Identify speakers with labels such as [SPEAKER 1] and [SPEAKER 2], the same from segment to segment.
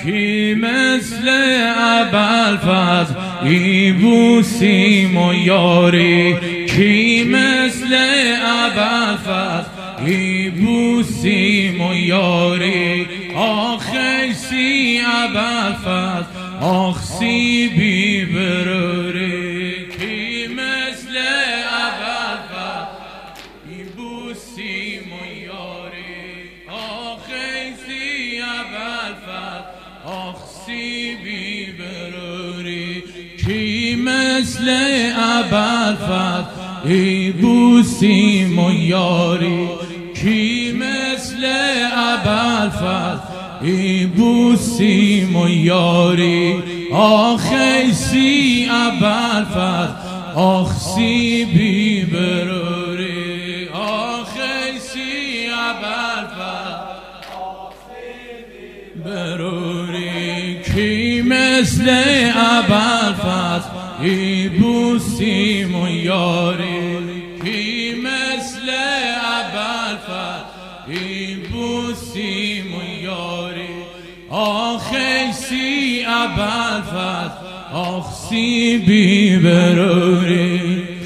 [SPEAKER 1] کی مثل ابوالفضل ایبوسیم و یاری، کی مثل ابوالفضل ایبوسیم و یاری. آخه سی ابوالفضل آخسی بی بروری، کی مثل ابوالفضل ایبوسیم و یاری. آخه سی ابوالفضل آخسی بی بروری، کی مثل ابوالفضل ایبوسیم و یاری. کی مثل ابوالفضل ایبوسیم و یاری. آخه سی ابوالفضل آخسی بی بروری، آخه سی ابوالفضل آخسی بی بروری. کی مثل ابوالفضل ایبوسیم و یاری، کی مثل ابوالفضل ایبوسیم و یاری. آخه سی ابوالفضل آخسی بی بروری.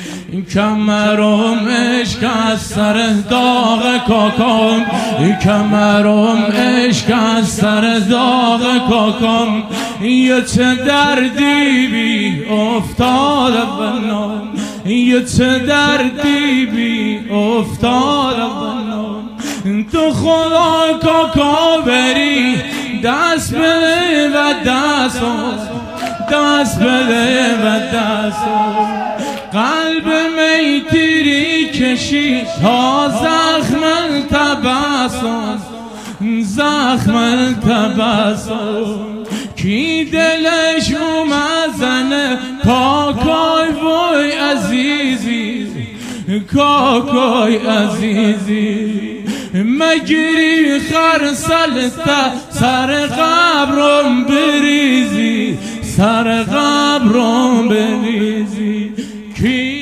[SPEAKER 1] کمرم عشق از سر داغ کاکام، کمرم عشق از سر داغ کاکام. یه چه دردی بی افتاد بنام، یه چه دردی بی افتاد بنام. تو خدا کاکا بری دست بده و دست دست بده و دست. قلب میتیری کشی تا زخم تبسم، زخم تبسم. کی دلش مزنه کاکای وای عزیزی، کاکای عزیزی. مگیری خرسلتا سر قبرم بریزی، سر قبرم بریزی. کی